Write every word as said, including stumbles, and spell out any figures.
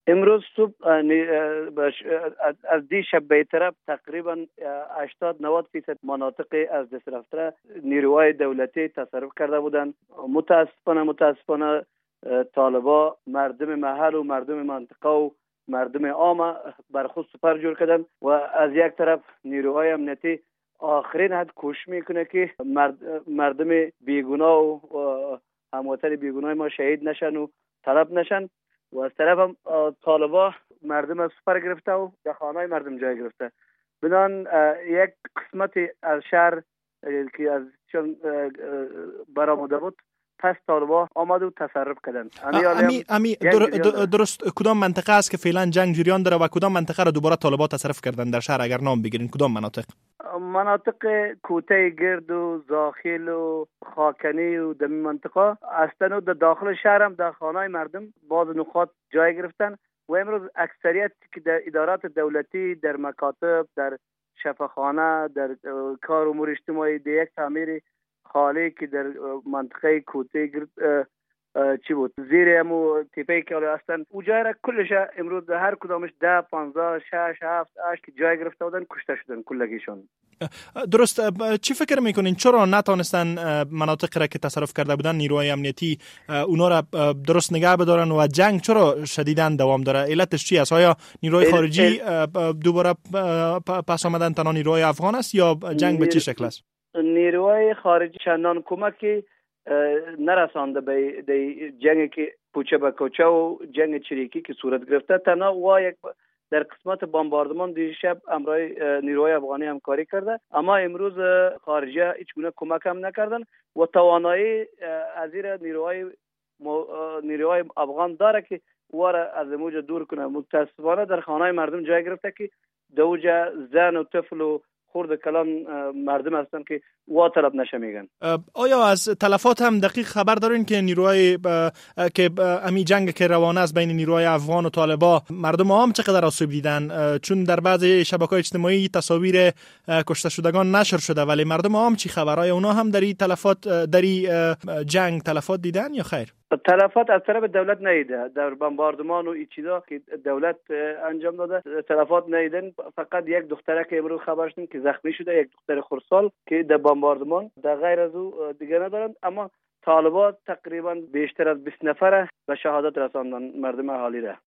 امروز صبح از دی شب به طرف تقریبا هشتاد نود فیصد مناطق از دست رفته نیروهای دولتی تصرف کرده بودند. متاسفانه متاسفانه طالبا مردم محل و مردم منطقه و مردم عام بر خود سپر جور کردن و از یک طرف نیروهای امنیتی آخرین حد کوشش میکنه که مرد مردم بیگناه و هموطن بیگناه ما شهید نشن و طلب نشن و از طرف هم طالبا مردم از سپر گرفته و در خانه مردم جای گرفته. بنان یک قسمت از شهر که از چون برآمده بود پس طالبا آمد و تصرف کردن. امی امی در درست کدام منطقه است که فعلا جنگ جریان داره و کدام منطقه را دوباره طالبا تصرف کردن در شهر؟ اگر نام بگیرین کدام مناطق؟ مناطق کوته گرد و زاخیل و خاکنی و در منطقه هستند و در داخل شهر هم در خانه مردم باز نقاط جای گرفتن و امروز اکثریت که در ادارات دولتی، در مکاتب، در شفاخانه، در کار امور اجتماعی، در یک تعمیر خالی که در منطقه کوته گرد چی بود زیر امو تیپه که هستن او جای را کلش امروز هر کدامش ده پانزده شش هفت هشت جای گرفته بودن کشته شدن کلگیشون. درست. چی فکر میکنین چرا نتونستن مناطق را که تصرف کرده بودن نیروهای امنیتی اونا را درست نگه بدارن و جنگ چرا شدیداً دوام داره؟ علتش چی است؟ آیا نیروهای خارجی دوباره پس آمدن تنها نیروهای افغان است یا جنگ به چه شکل است؟ نیروهای خارجی چندان کمکی نرسانده به جنگی که کوچه به کوچه و جنگ چریکی که صورت گرفته. تنها و یک در قسمت بمباردمان دیشب همراه نیروهای افغانی همکاری کرده، اما امروز خارجی هیچ گونه کمک هم نکردن و توانایی از این نیروهای نیروهای افغان داره که واره از موجه دور کنه. متاسفانه در خانه مردم جای گرفته که دوجه زن و طفل و خورد کلان مردم هستن که وا طلب نشه میگن. آیا از تلفات هم دقیق خبر دارین که نیروهای ب... که امی جنگ که روانه است بین نیروهای افغان و طالبا مردم عام چقدر آسیب دیدن؟ چون در بعضی شبکه‌های اجتماعی تصاویر کشته شدگان نشر شده، ولی مردم عام چی خبرای اونا هم در این تلفات در این جنگ تلفات دیدن یا خیر؟ تلفات از طرف دولت نیده. در بمباردمان و این چیزا که دولت انجام داده تلفات نیدن. فقط یک دختره که امروز خبر شدیم که زخمی شده، یک دختر خردسال که در بمباردمان، در غیر از او دیگه ندارند. اما طالبات تقریبا بیشتر از بیست نفر به شهادت رساندن مردم اهالی را.